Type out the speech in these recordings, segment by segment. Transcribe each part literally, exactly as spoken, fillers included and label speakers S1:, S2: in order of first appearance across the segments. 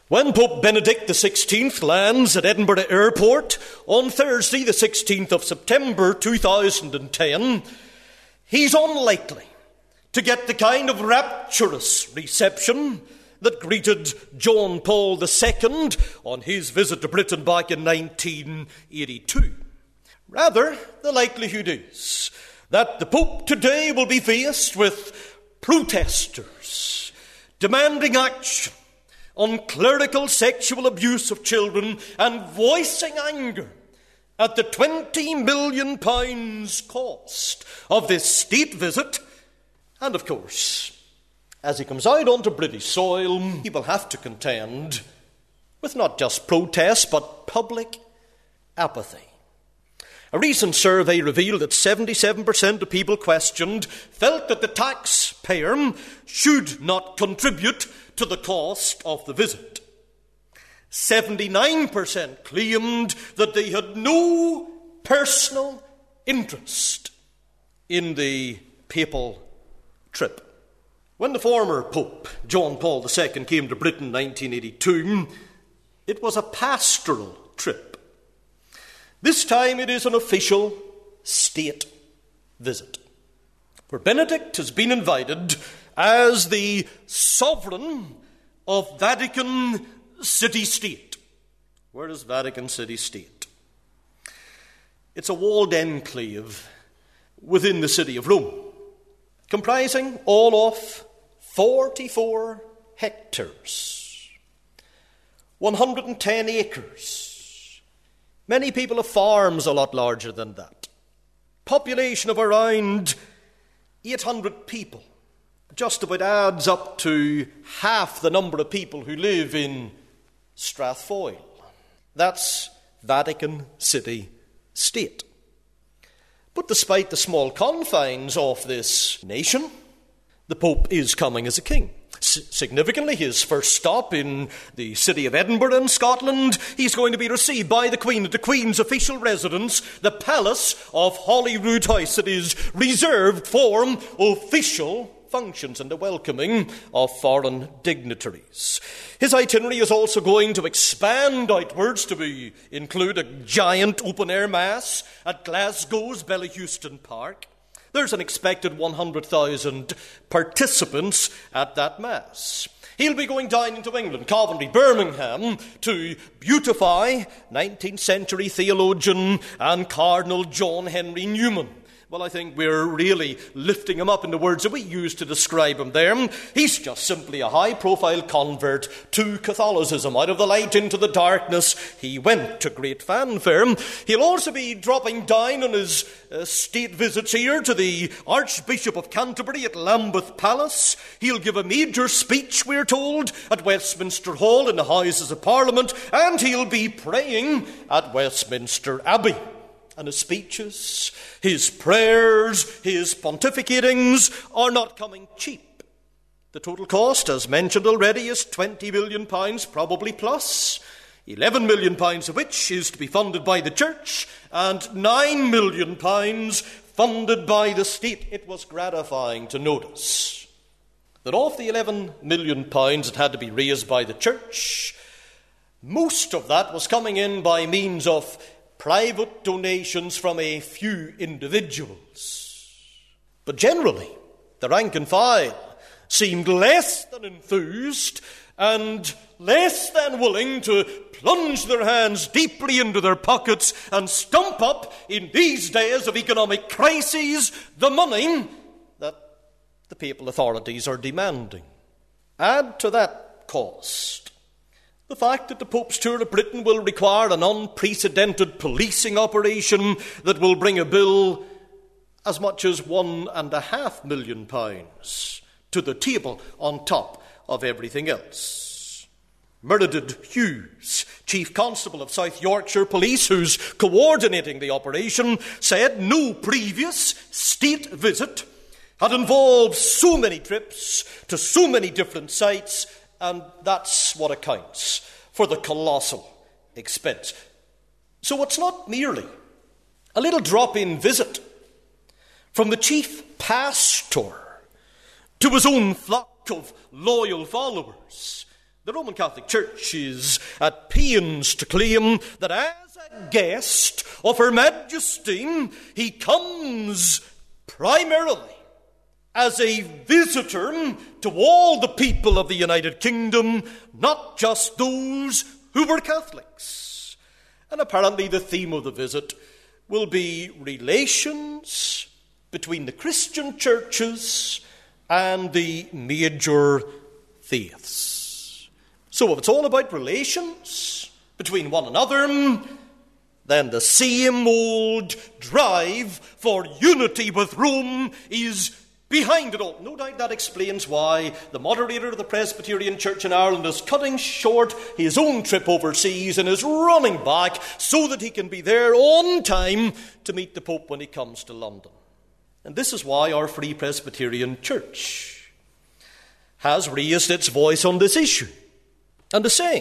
S1: When Pope Benedict the sixteenth lands at Edinburgh Airport on Thursday, the sixteenth of September two thousand ten, he's unlikely to get the kind of rapturous reception that greeted John Paul the Second on his visit to Britain back in nineteen eighty-two. Rather, the likelihood is that the Pope today will be faced with protesters demanding action on clerical sexual abuse of children and voicing anger at the twenty million pounds cost of this state visit. And of course, as he comes out onto British soil, he will have to contend with not just protests, but public apathy. A recent survey revealed that seventy-seven percent of people questioned felt that the taxpayer should not contribute to the cost of the visit. seventy-nine percent claimed that they had no personal interest in the papal trip. When the former Pope, John Paul the Second, came to Britain in nineteen eighty-two, it was a pastoral trip. This time it is an official state visit, where Benedict has been invited as the sovereign of Vatican City-State. Where is Vatican City-State? It's a walled enclave within the city of Rome, comprising all of forty-four hectares, one hundred ten acres. Many people have farms a lot larger than that. Population of around eight hundred people. Just about adds up to half the number of people who live in Strathfoyle. That's Vatican City State. But despite the small confines of this nation, the Pope is coming as a king. S- significantly, his first stop in the city of Edinburgh in Scotland, he's going to be received by the Queen at the Queen's official residence, the Palace of Holyrood House, that is reserved for official functions and the welcoming of foreign dignitaries. His itinerary is also going to expand outwards to be, include a giant open-air mass at Glasgow's Bellahouston Park. There's an expected one hundred thousand participants at that mass. He'll be going down into England, Coventry, Birmingham, to beautify nineteenth century theologian and Cardinal John Henry Newman. Well, I think we're really lifting him up in the words that we use to describe him there. He's just simply a high-profile convert to Catholicism. Out of the light into the darkness, he went to great fanfare. He'll also be dropping down on his uh, state visits here to the Archbishop of Canterbury at Lambeth Palace. He'll give a major speech, we're told, at Westminster Hall in the Houses of Parliament, and he'll be praying at Westminster Abbey. And his speeches, his prayers, his pontificatings are not coming cheap. The total cost, as mentioned already, is twenty million pounds, probably plus, eleven million pounds of which is to be funded by the church, and nine million pounds funded by the state. It was gratifying to notice that of the eleven million pounds that had to be raised by the church, most of that was coming in by means of private donations from a few individuals. But generally, the rank and file seemed less than enthused and less than willing to plunge their hands deeply into their pockets and stump up, in these days of economic crises, the money that the papal authorities are demanding. Add to that cost the fact that the Pope's tour of Britain will require an unprecedented policing operation that will bring a bill as much as one and a half million pounds to the table on top of everything else. Meredith Hughes, Chief Constable of South Yorkshire Police, who's coordinating the operation, said no previous state visit had involved so many trips to so many different sites, and that's what accounts for the colossal expense. So it's not merely a little drop-in visit from the chief pastor to his own flock of loyal followers. The Roman Catholic Church is at pains to claim that as a guest of Her Majesty, he comes primarily as a visitor to all the people of the United Kingdom, not just those who were Catholics. And apparently the theme of the visit will be relations between the Christian churches and the major faiths. So if it's all about relations between one another, then the same old drive for unity with Rome is behind it all. No doubt that explains why the moderator of the Presbyterian Church in Ireland is cutting short his own trip overseas and is running back so that he can be there on time to meet the Pope when he comes to London. And this is why our Free Presbyterian Church has raised its voice on this issue and is saying,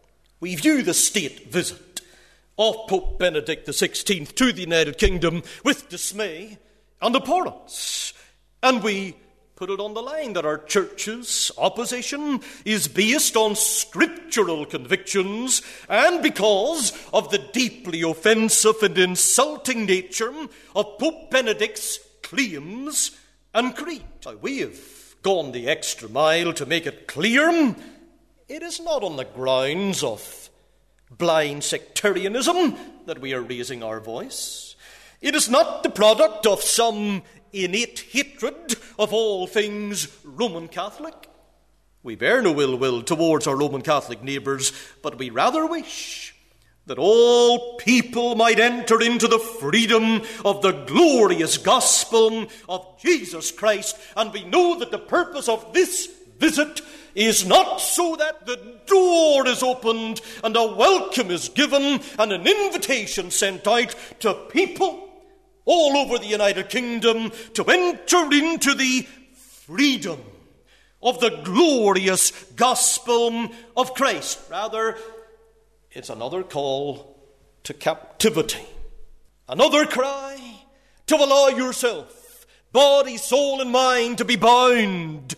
S1: we view the state visit of Pope Benedict the sixteenth to the United Kingdom with dismay and abhorrence. And we put it on the line that our church's opposition is based on scriptural convictions and because of the deeply offensive and insulting nature of Pope Benedict's claims and creed. Now, we have gone the extra mile to make it clear it is not on the grounds of blind sectarianism that we are raising our voice. It is not the product of some innate hatred of all things Roman Catholic. We bear no ill will towards our Roman Catholic neighbours, but we rather wish that all people might enter into the freedom of the glorious gospel of Jesus Christ. And we know that the purpose of this visit is not so that the door is opened and a welcome is given and an invitation sent out to people all over the United Kingdom to enter into the freedom of the glorious gospel of Christ. Rather, it's another call to captivity. Another cry to allow yourself, body, soul, and mind, to be bound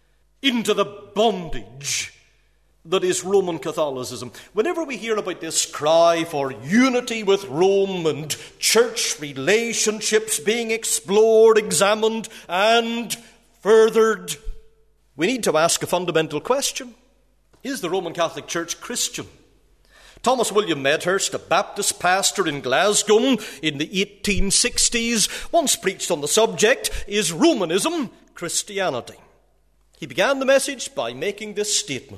S1: into the bondage that is Roman Catholicism. Whenever we hear about this cry for unity with Rome and church relationships being explored, examined, and furthered, we need to ask a fundamental question. Is the Roman Catholic Church Christian? Thomas William Medhurst, a Baptist pastor in Glasgow in the eighteen sixties, once preached on the subject, is Romanism Christianity? He began the message by making this statement: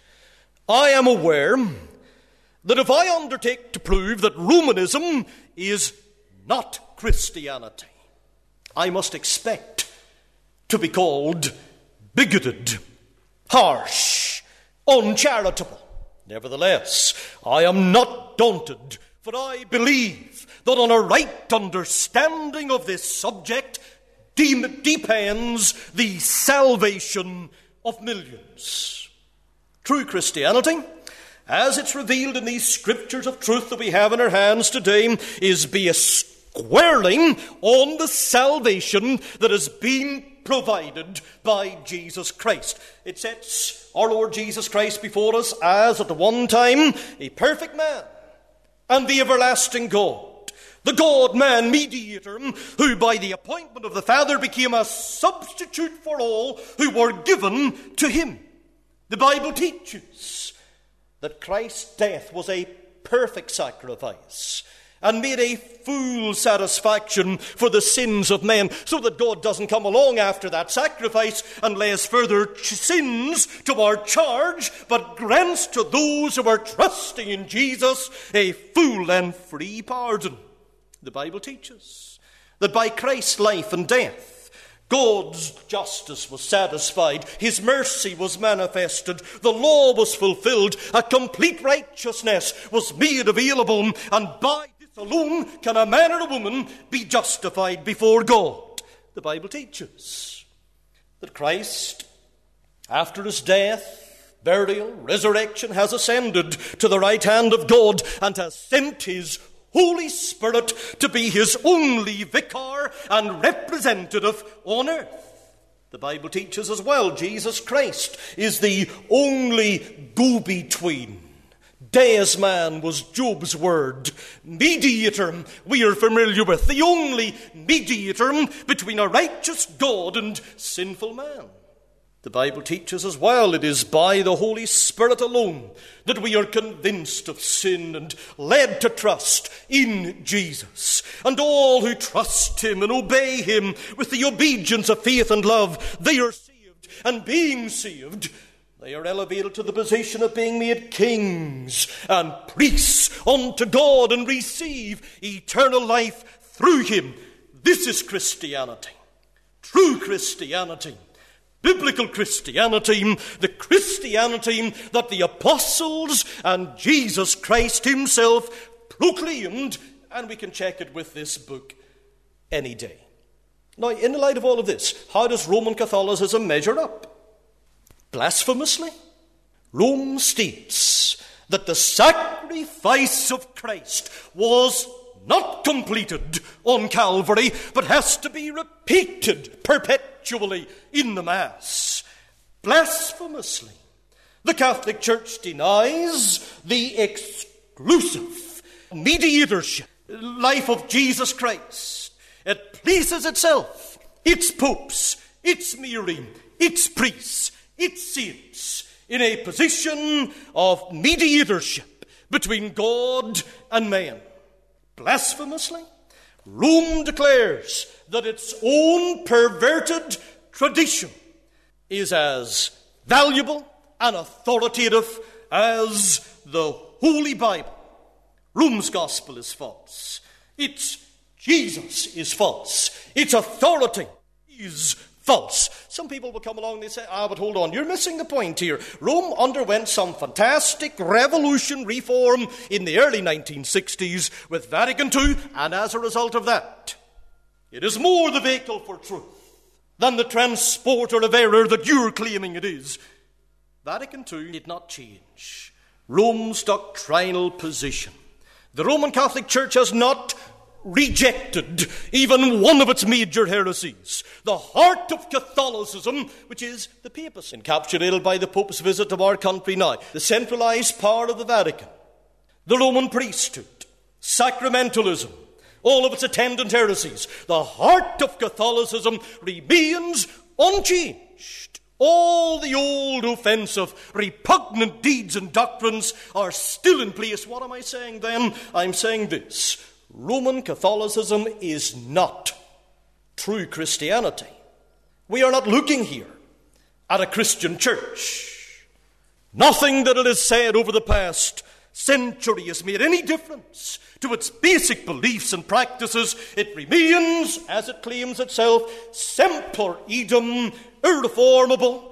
S1: I am aware that if I undertake to prove that Romanism is not Christianity, I must expect to be called bigoted, harsh, uncharitable. Nevertheless, I am not daunted, for I believe that on a right understanding of this subject de- depends the salvation of millions. True Christianity, as it's revealed in these scriptures of truth that we have in our hands today, is based squarely on the salvation that has been provided by Jesus Christ. It sets our Lord Jesus Christ before us as at the one time a perfect man and the everlasting God, the God-man mediator, who by the appointment of the Father became a substitute for all who were given to him. The Bible teaches that Christ's death was a perfect sacrifice and made a full satisfaction for the sins of men, so that God doesn't come along after that sacrifice and lays further ch- sins to our charge, but grants to those who are trusting in Jesus a full and free pardon. The Bible teaches that by Christ's life and death, God's justice was satisfied, his mercy was manifested, the law was fulfilled, a complete righteousness was made available, and by this alone can a man or a woman be justified before God. The Bible teaches that Christ, after his death, burial, resurrection, has ascended to the right hand of God and has sent his Holy Spirit to be his only vicar and representative on earth. The Bible teaches as well Jesus Christ is the only go-between. Deus man was Job's word. Mediator, we are familiar with. The only mediator between a righteous God and sinful man. The Bible teaches as well it is by the Holy Spirit alone that we are convinced of sin and led to trust in Jesus. And all who trust him and obey him with the obedience of faith and love, they are saved. And being saved, they are elevated to the position of being made kings and priests unto God and receive eternal life through him. This is Christianity. True Christianity. Biblical Christianity, the Christianity that the apostles and Jesus Christ himself proclaimed, and we can check it with this book any day. Now, in the light of all of this, how does Roman Catholicism measure up? Blasphemously, Rome states that the sacrifice of Christ was not completed on Calvary, but has to be repeated perpetually in the Mass. Blasphemously, the Catholic Church denies the exclusive mediatorship life of Jesus Christ. It places itself, its popes, its Mary, its priests, its saints in a position of mediatorship between God and man. Blasphemously, Rome declares that its own perverted tradition is as valuable and authoritative as the Holy Bible. Rome's gospel is false. Its Jesus is false. Its authority is false. Some people will come along and they say, ah, but hold on, you're missing the point here. Rome underwent some fantastic revolution reform in the early nineteen sixties with Vatican Two, and as a result of that, it is more the vehicle for truth than the transporter of error that you're claiming it is. Vatican Two did not change Rome's doctrinal position. The Roman Catholic Church has not rejected even one of its major heresies. The heart of Catholicism, which is the papacy, encapsulated by the Pope's visit to our country now, the centralized power of the Vatican, the Roman priesthood, sacramentalism, all of its attendant heresies. The heart of Catholicism remains unchanged. All the old offensive, repugnant deeds and doctrines are still in place. What am I saying then? I'm saying this. Roman Catholicism is not true Christianity. We are not looking here at a Christian church. Nothing that it has said over the past century has made any difference to its basic beliefs and practices. It remains, as it claims itself, semper idem, irreformable,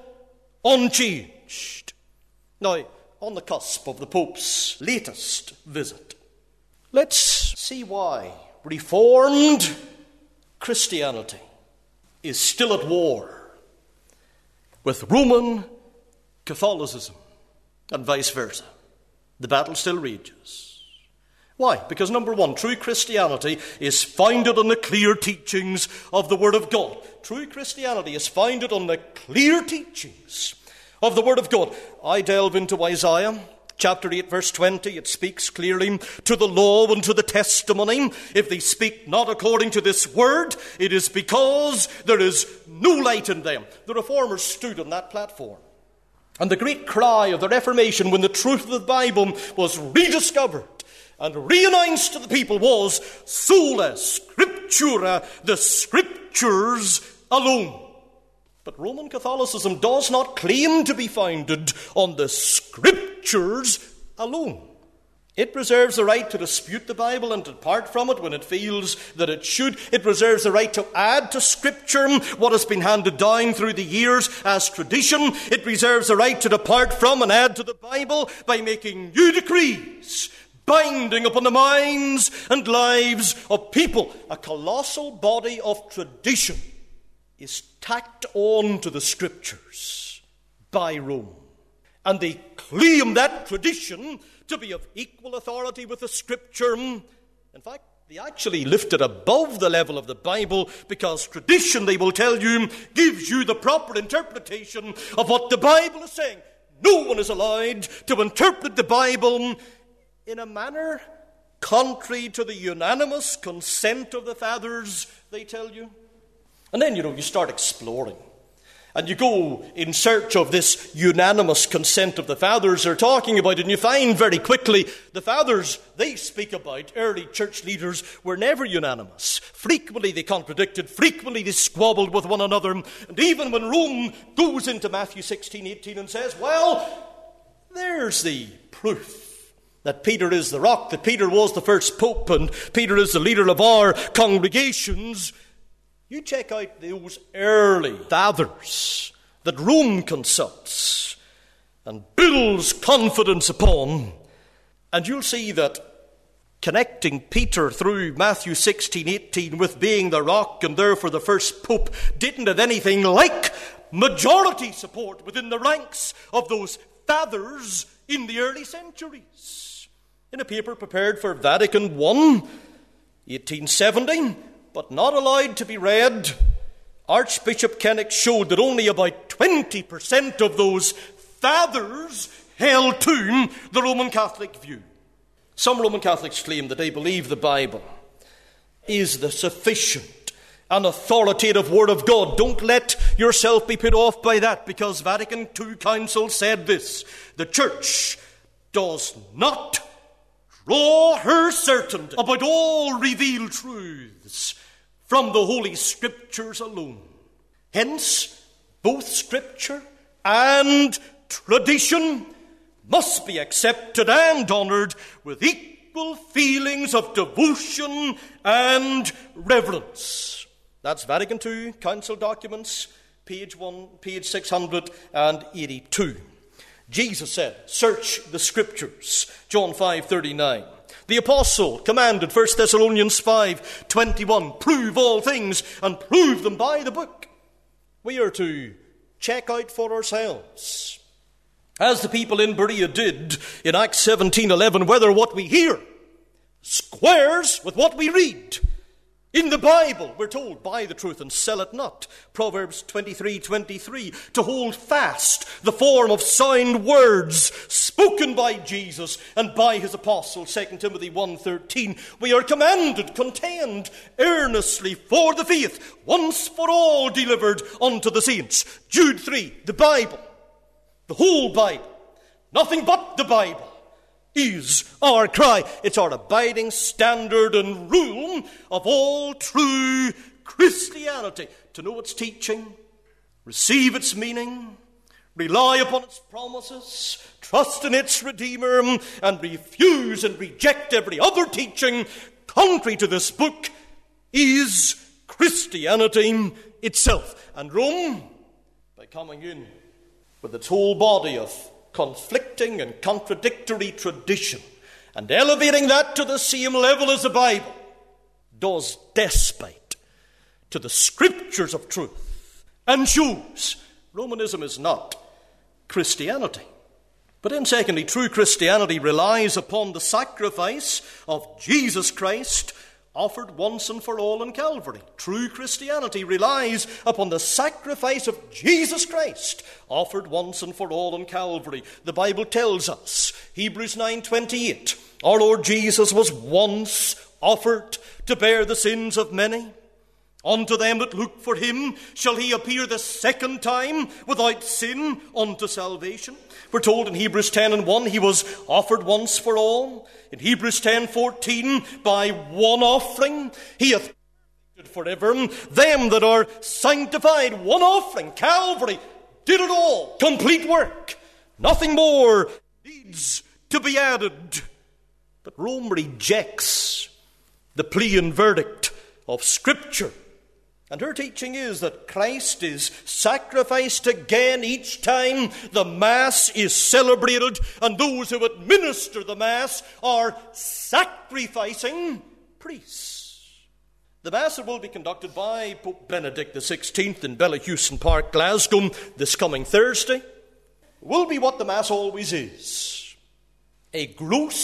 S1: unchanged. Now, on the cusp of the Pope's latest visit, let's see why Reformed Christianity is still at war with Roman Catholicism and vice versa. The battle still rages. Why? Because number one, true Christianity is founded on the clear teachings of the Word of God. True Christianity is founded on the clear teachings of the Word of God. I delve into Isaiah chapter eight, verse twenty. It speaks clearly, to the law and to the testimony, if they speak not according to this word, it is because there is no light in them. The Reformers stood on that platform. And the great cry of the Reformation, when the truth of the Bible was rediscovered and re-announced to the people, was sola scriptura, the scriptures alone. But Roman Catholicism does not claim to be founded on the scriptures alone. It reserves the right to dispute the Bible and to depart from it when it feels that it should. It reserves the right to add to Scripture what has been handed down through the years as tradition. It reserves the right to depart from and add to the Bible by making new decrees, binding upon the minds and lives of people. A colossal body of tradition is tacked on to the Scriptures by Rome. And they claim that tradition to be of equal authority with the Scripture. In fact, They actually lift it above the level of the Bible, because tradition, they will tell you, gives you the proper interpretation of what the Bible is saying. No one is allowed to interpret the Bible in a manner contrary to the unanimous consent of the fathers, they tell you. And then, you know, you start exploring. And you go in search of this unanimous consent of the fathers they're talking about, and you find very quickly the fathers they speak about, early church leaders, were never unanimous. Frequently they contradicted, frequently they squabbled with one another. And even when Rome goes into Matthew sixteen, eighteen and says, well, there's the proof that Peter is the rock, that Peter was the first pope, and Peter is the leader of our congregations. You check out those early fathers that Rome consults and builds confidence upon, and you'll see that connecting Peter through Matthew sixteen, eighteen with being the rock and therefore the first pope didn't have anything like majority support within the ranks of those fathers in the early centuries. In a paper prepared for Vatican I, eighteen seventy, but not allowed to be read, Archbishop Kenrick showed that only about twenty percent of those fathers held to the Roman Catholic view. Some Roman Catholics claim that they believe the Bible is the sufficient and authoritative Word of God. Don't let yourself be put off by that, because Vatican two Council said this: the Church does not draw her certainty about all revealed truths from the Holy Scriptures alone. Hence, both Scripture and tradition must be accepted and honoured with equal feelings of devotion and reverence. That's Vatican two Council documents, page one, page six hundred eighty-two. Jesus said, search the Scriptures, John five thirty-nine. The apostle commanded, First Thessalonians five twenty-one, prove all things and prove them by the book. We are to check out for ourselves, as the people in Berea did in Acts seventeen eleven, whether what we hear squares with what we read. In the Bible, we're told, buy the truth and sell it not. Proverbs twenty-three twenty-three, to hold fast the form of sound words spoken by Jesus and by his apostles. Second Timothy one thirteen, we are commanded, contend earnestly for the faith, once for all delivered unto the saints. Jude three, the Bible, the whole Bible, nothing but the Bible, is our cry. It's our abiding standard and rule of all true Christianity. To know its teaching, receive its meaning, rely upon its promises, trust in its Redeemer, and refuse and reject every other teaching contrary to this book is Christianity itself. And Rome, by coming in with its whole body of conflicting and contradictory tradition and elevating that to the same level as the Bible, does despite to the Scriptures of truth and shows Romanism is not Christianity. But then secondly, true Christianity relies upon the sacrifice of Jesus Christ offered once and for all on Calvary. True Christianity relies upon the sacrifice of Jesus Christ offered once and for all on Calvary. The Bible tells us, Hebrews nine twenty-eight, our Lord Jesus was once offered to bear the sins of many. Unto them that look for him shall he appear the second time without sin unto salvation. We're told in Hebrews ten and one, he was offered once for all. In Hebrews ten fourteen, by one offering he hath perfected forever them that are sanctified. One offering, Calvary, did it all. Complete work. Nothing more needs to be added. But Rome rejects the plea and verdict of Scripture. And her teaching is that Christ is sacrificed again each time the Mass is celebrated, and those who administer the Mass are sacrificing priests. The Mass that will be conducted by Pope Benedict the sixteenth in Bellahouston Park, Glasgow, this coming Thursday, will be what the Mass always is: a gross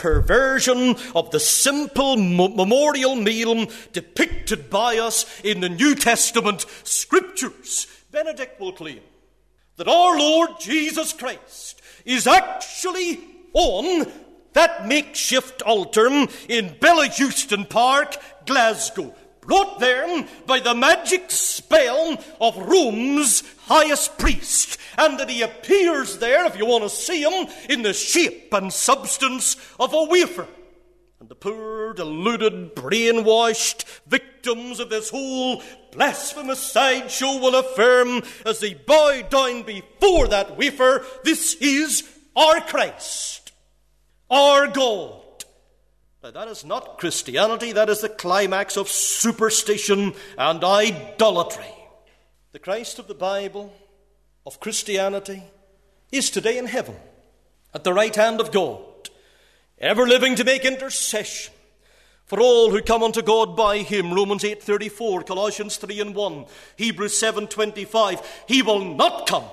S1: perversion of the simple memorial meal depicted by us in the New Testament Scriptures. Benedict will claim that our Lord Jesus Christ is actually on that makeshift altar in Bellahouston Park, Glasgow, brought there by the magic spell of Rome's highest priest, and that he appears there, if you want to see him, in the shape and substance of a wafer. And the poor, deluded, brainwashed victims of this whole blasphemous sideshow will affirm, as they bow down before that wafer, this is our Christ, our God. Now, that is not Christianity. That is the climax of superstition and idolatry. The Christ of the Bible, of Christianity, is today in heaven, at the right hand of God, ever living to make intercession for all who come unto God by him. Romans eight thirty-four, Colossians three and one, Hebrews seven twenty-five. He will not come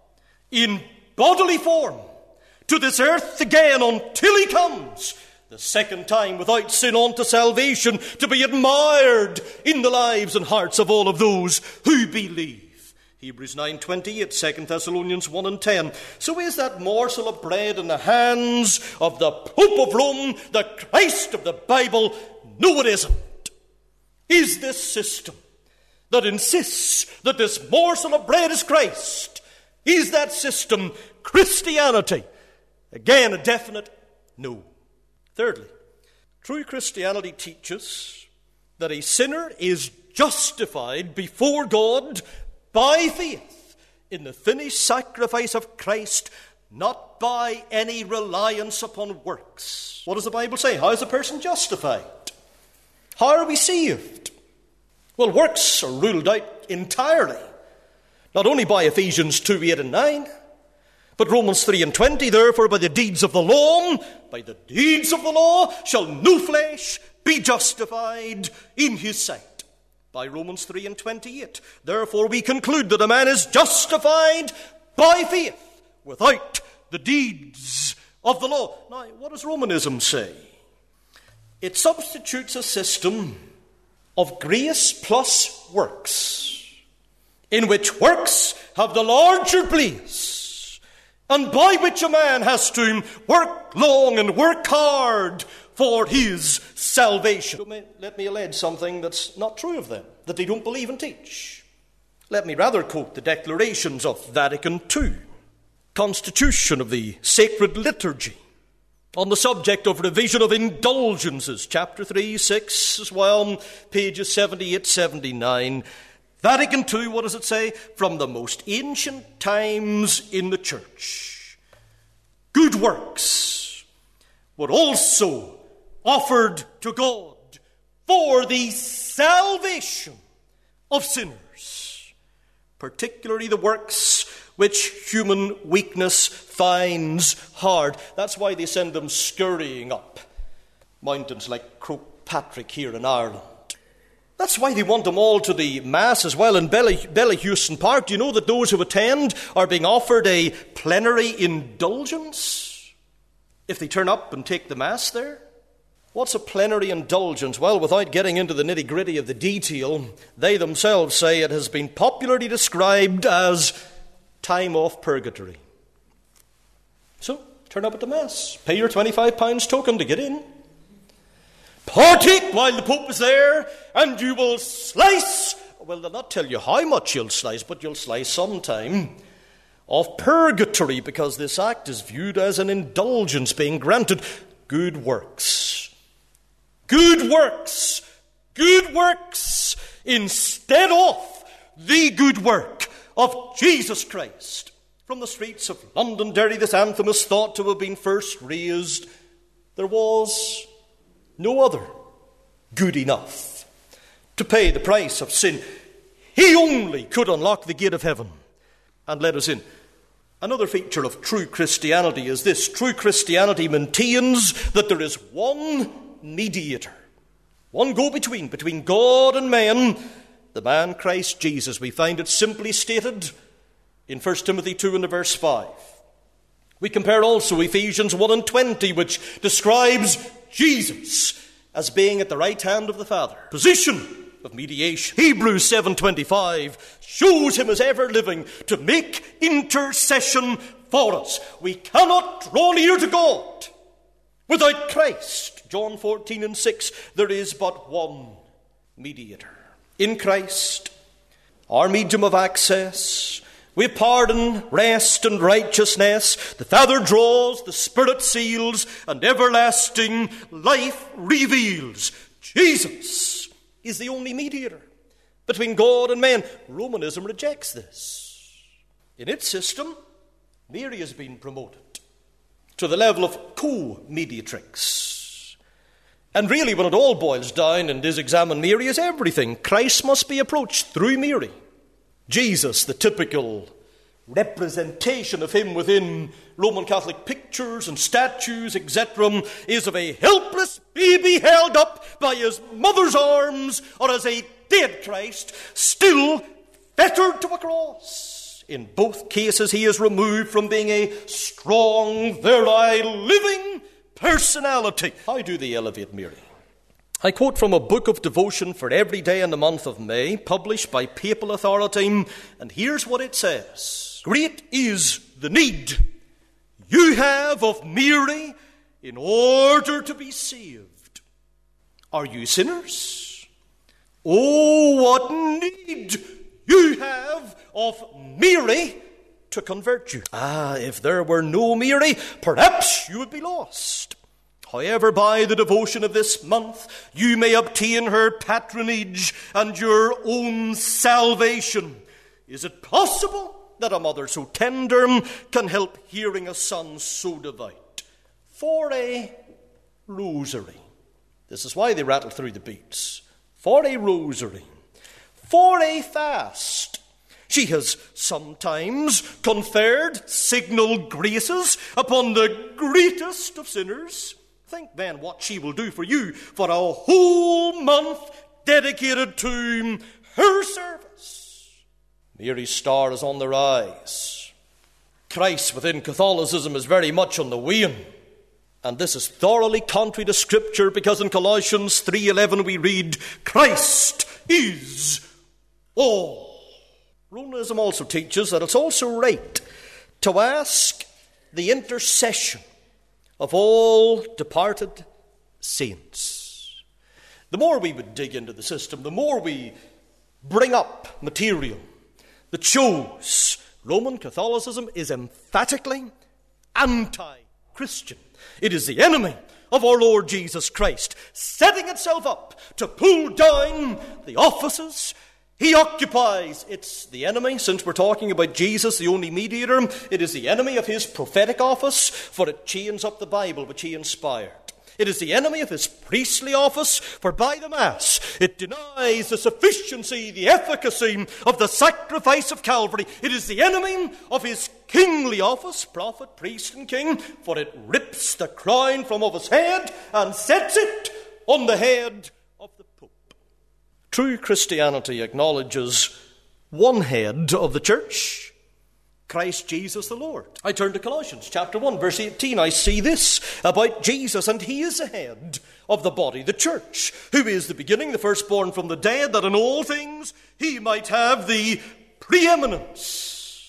S1: in bodily form to this earth again until he comes the second time without sin unto salvation, to be admired in the lives and hearts of all of those who believe. Hebrews nine twenty-eight, Second Thessalonians one and ten. So is that morsel of bread in the hands of the Pope of Rome the Christ of the Bible? No, it isn't. Is this system that insists that this morsel of bread is Christ, is that system Christianity? Again, a definite no. Thirdly, true Christianity teaches that a sinner is justified before God by faith in the finished sacrifice of Christ, not by any reliance upon works. What does the Bible say? How is a person justified? How are we saved? Well, works are ruled out entirely, not only by Ephesians two, eight and nine, but Romans three and twenty, therefore by the deeds of the law, by the deeds of the law shall no flesh be justified in his sight. By Romans three and twenty-eight, therefore we conclude that a man is justified by faith without the deeds of the law. Now, what does Romanism say? It substitutes a system of grace plus works, in which works have the larger place, and by which a man has to work long and work hard for his salvation. So may, let me allege something that's not true of them, that they don't believe and teach. Let me rather quote the declarations of Vatican two, Constitution of the Sacred Liturgy, on the subject of revision of indulgences, chapter three, six as well, pages seventy-eight, seventy-nine. Vatican two, what does it say? From the most ancient times in the church, good works were also offered to God for the salvation of sinners, particularly the works which human weakness finds hard. That's why they send them scurrying up mountains like Croagh here in Ireland. That's why they want them all to the Mass as well in Bellahouston Park. Do you know that those who attend are being offered a plenary indulgence if they turn up and take the Mass there? What's a plenary indulgence? Well, without getting into the nitty-gritty of the detail, they themselves say it has been popularly described as time off purgatory. So, turn up at the Mass. Pay your twenty-five pounds token to get in. Partake while the Pope is there, and you will slice, well, they'll not tell you how much you'll slice, but you'll slice sometime, of purgatory, because this act is viewed as an indulgence being granted. Good works. Good works. Good works instead of the good work of Jesus Christ. From the streets of Londonderry, this anthem is thought to have been first raised. There was no other good enough to pay the price of sin. He only could unlock the gate of heaven and let us in. Another feature of true Christianity is this. True Christianity maintains that there is one mediator, one go-between between God and man, the man Christ Jesus. We find it simply stated in First Timothy two and verse five. We compare also Ephesians one and twenty, which describes Jesus as being at the right hand of the Father. Position of mediation. Hebrews seven twenty-five shows him as ever living to make intercession for us. We cannot draw near to God without Christ. John fourteen and six, there is but one mediator. In Christ, our medium of access, we have pardon, rest, and righteousness. The Father draws, the Spirit seals, and everlasting life reveals. Jesus is the only mediator between God and man. Romanism rejects this. In its system, Mary has been promoted to the level of co-mediatrix. And really, when it all boils down and is examined, Mary is everything. Christ must be approached through Mary. Jesus, the typical representation of him within Roman Catholic pictures and statues, et cetera, is of a helpless baby held up by his mother's arms, or as a dead Christ, still fettered to a cross. In both cases, he is removed from being a strong, virile, living personality. How do they elevate Mary? I quote from a book of devotion for every day in the month of May, published by papal authority, and here's what it says. Great is the need you have of Mary in order to be saved. Are you sinners? Oh, what need you have of Mary to convert you. Ah, if there were no Mary, perhaps you would be lost. However, by the devotion of this month, you may obtain her patronage and your own salvation. Is it possible that a mother so tender can help hearing a son so devout? For a rosary. This is why they rattle through the beads. For a rosary. For a fast. She has sometimes conferred signal graces upon the greatest of sinners. Think then what she will do for you for a whole month dedicated to her service. Mary's star is on the rise. Christ within Catholicism is very much on the wane. And this is thoroughly contrary to Scripture, because in Colossians three eleven we read, Christ is all. Romanism also teaches that it's also right to ask the intercession of all departed saints. The more we would dig into the system, the more we bring up material that shows Roman Catholicism is emphatically anti-Christian. It is the enemy of our Lord Jesus Christ, setting itself up to pull down the offices he occupies. It's the enemy, since we're talking about Jesus, the only mediator, it is the enemy of his prophetic office, for it chains up the Bible which he inspired. It is the enemy of his priestly office, for by the Mass it denies the sufficiency, the efficacy of the sacrifice of Calvary. It is the enemy of his kingly office, prophet, priest, and king, for it rips the crown from off his head and sets it on the head of the Pope. True Christianity acknowledges one head of the church, Christ Jesus the Lord. I turn to Colossians chapter one, verse eighteen. I see this about Jesus, and he is the head of the body, the church, who is the beginning, the firstborn from the dead, that in all things he might have the preeminence.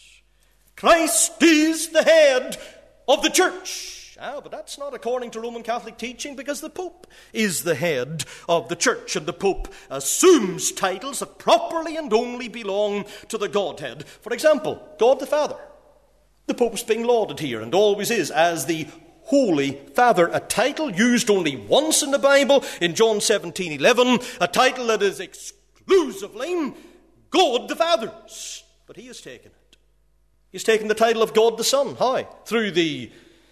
S1: Christ is the head of the church. Ah, but that's not according to Roman Catholic teaching, because the Pope is the head of the church, and the Pope assumes titles that properly and only belong to the Godhead. For example, God the Father. The Pope's being lauded here, and always is, as the Holy Father, a title used only once in the Bible, in John seventeen eleven, a title that is exclusively God the Father's. But he has taken it. He's taken the title of God the Son. How? Through the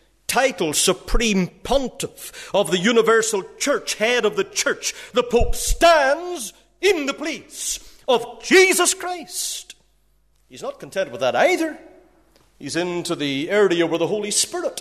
S1: title Supreme Pontiff of the Universal Church, head of the church. The Pope stands in the place of Jesus Christ. He's not content with that either. He's into the area where the Holy Spirit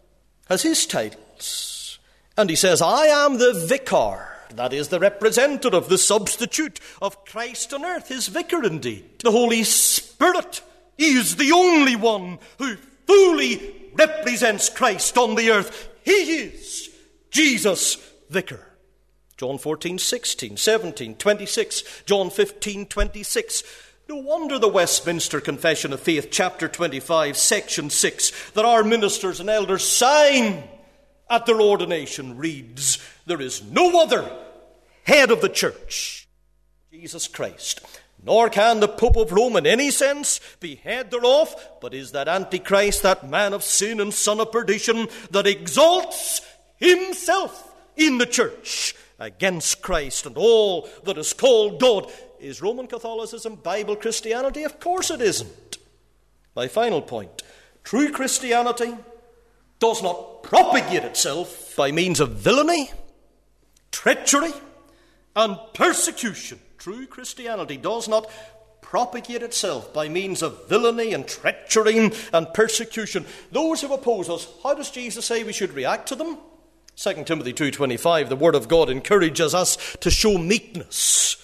S1: has his titles. And he says, I am the vicar. That is the representative, the substitute of Christ on earth, his vicar indeed. The Holy Spirit is the only one who fully represents Christ on the earth. He is Jesus Vicar. John fourteen, sixteen, seventeen, twenty-six, John fifteen, twenty-six. No wonder the Westminster Confession of Faith, chapter twenty-five, section six, that our ministers and elders sign at their ordination reads, "There is no other head of the church, Jesus Christ. Nor can the Pope of Rome in any sense be head thereof, but is that Antichrist, that man of sin and son of perdition, that exalts himself in the church against Christ and all that is called God." Is Roman Catholicism Bible Christianity? Of course it isn't. My final point. True Christianity does not propagate itself by means of villainy, treachery, and persecution. True Christianity does not propagate itself by means of villainy and treachery and persecution. Those who oppose us, how does Jesus say we should react to them? Second Timothy two twenty-five, the Word of God encourages us to show meekness.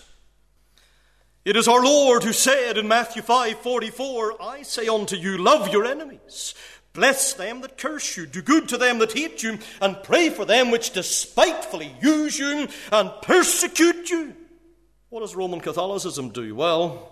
S1: It is our Lord who said in Matthew five forty-four, "I say unto you, love your enemies. Bless them that curse you. Do good to them that hate you. And pray for them which despitefully use you and persecute you." What does Roman Catholicism do? Well,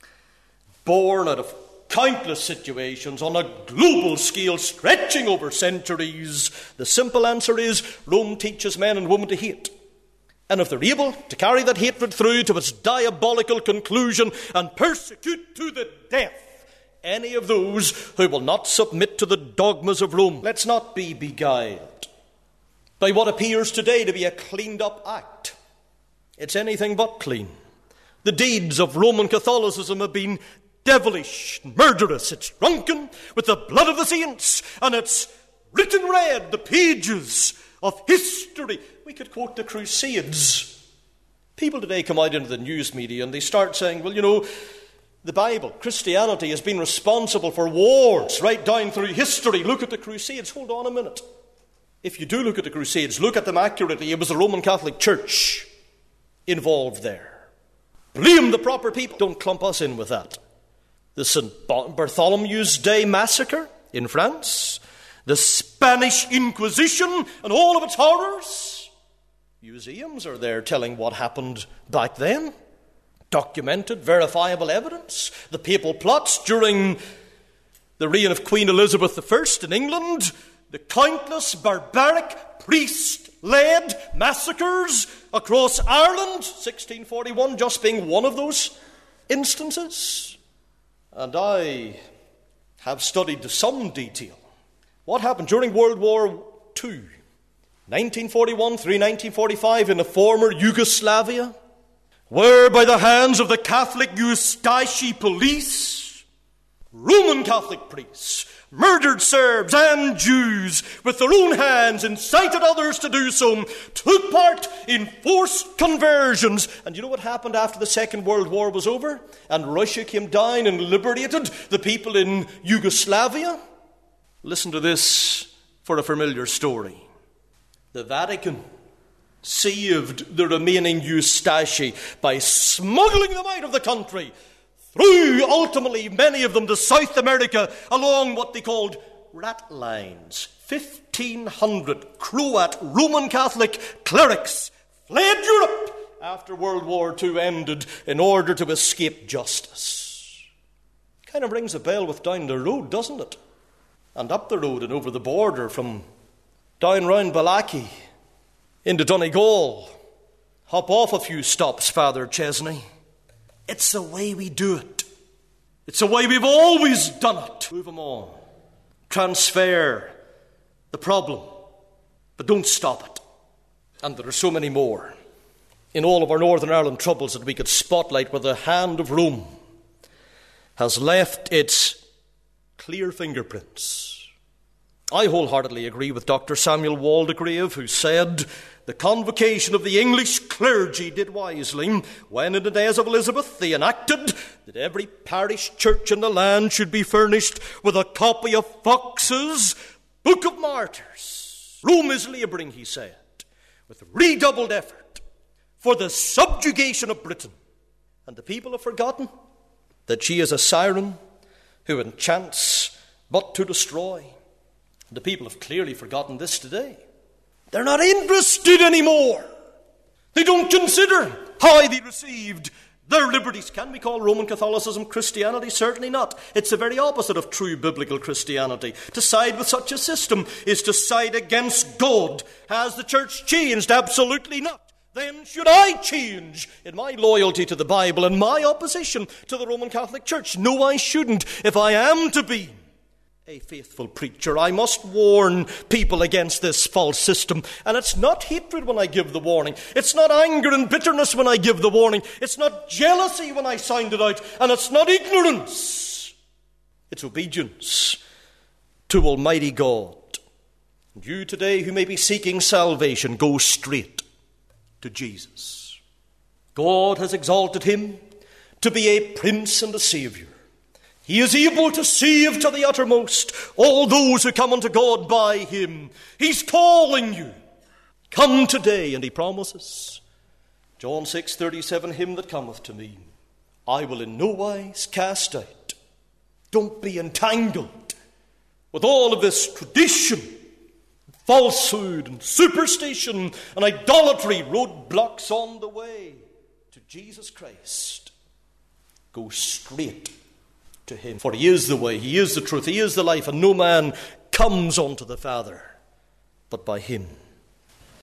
S1: born out of countless situations on a global scale stretching over centuries, the simple answer is Rome teaches men and women to hate. And if they're able to carry that hatred through to its diabolical conclusion and persecute to the death any of those who will not submit to the dogmas of Rome, let's not be beguiled by what appears today to be a cleaned-up act. It's anything but clean. The deeds of Roman Catholicism have been devilish, murderous. It's drunken with the blood of the saints, and it's written red the pages of history. We could quote the Crusades. People today come out into the news media and they start saying, well, you know, the Bible, Christianity has been responsible for wars right down through history. Look at the Crusades. Hold on a minute. If you do look at the Crusades, look at them accurately. It was the Roman Catholic Church involved there. Blame the proper people. Don't clump us in with that. The Saint Bartholomew's Day massacre in France, the Spanish Inquisition and all of its horrors. Museums are there telling what happened back then. Documented, verifiable evidence. The papal plots during the reign of Queen Elizabeth the First in England. The countless barbaric priest-led massacres across Ireland, sixteen forty-one just being one of those instances. And I have studied to some detail what happened during World War Two, nineteen forty-one through nineteen forty-five in the former Yugoslavia, where by the hands of the Catholic Ustashi police, Roman Catholic priests murdered Serbs and Jews with their own hands, incited others to do so, took part in forced conversions. And you know what happened after the Second World War was over and Russia came down and liberated the people in Yugoslavia? Listen to this for a familiar story. The Vatican saved the remaining Ustashi by smuggling them out of the country, through, ultimately, many of them to South America along what they called rat lines. fifteen hundred Croat Roman Catholic clerics fled Europe after World War Two ended in order to escape justice. Kind of rings a bell with down the road, doesn't it? And up the road and over the border from down round Balaki into Donegal. Hop off a few stops, Father Chesney. It's the way we do it. It's the way we've always done it. Move them on. Transfer the problem. But don't stop it. And there are so many more in all of our Northern Ireland troubles that we could spotlight where the hand of Rome has left its clear fingerprints. I wholeheartedly agree with Doctor Samuel Waldegrave, who said the convocation of the English clergy did wisely when in the days of Elizabeth they enacted that every parish church in the land should be furnished with a copy of Fox's Book of Martyrs. Rome is labouring, he said, with redoubled effort for the subjugation of Britain. And the people have forgotten that she is a siren who enchants but to destroy. The people have clearly forgotten this today. They're not interested anymore. They don't consider how they received their liberties. Can we call Roman Catholicism Christianity? Certainly not. It's the very opposite of true biblical Christianity. To side with such a system is to side against God. Has the church changed? Absolutely not. Then should I change in my loyalty to the Bible and my opposition to the Roman Catholic Church? No, I shouldn't. If I am to be a faithful preacher, I must warn people against this false system. And it's not hatred when I give the warning. It's not anger and bitterness when I give the warning. It's not jealousy when I sound it out. And it's not ignorance. It's obedience to Almighty God. And you today who may be seeking salvation, go straight to Jesus. God has exalted him to be a prince and a saviour. He is able to save to the uttermost all those who come unto God by him. He's calling you. Come today, and he promises. John six thirty-seven, him that cometh to me, I will in no wise cast out. Don't be entangled with all of this tradition, falsehood and superstition and idolatry, roadblocks on the way to Jesus Christ. Go straight to him, for he is the way, he is the truth, he is the life, and no man comes unto the Father but by him.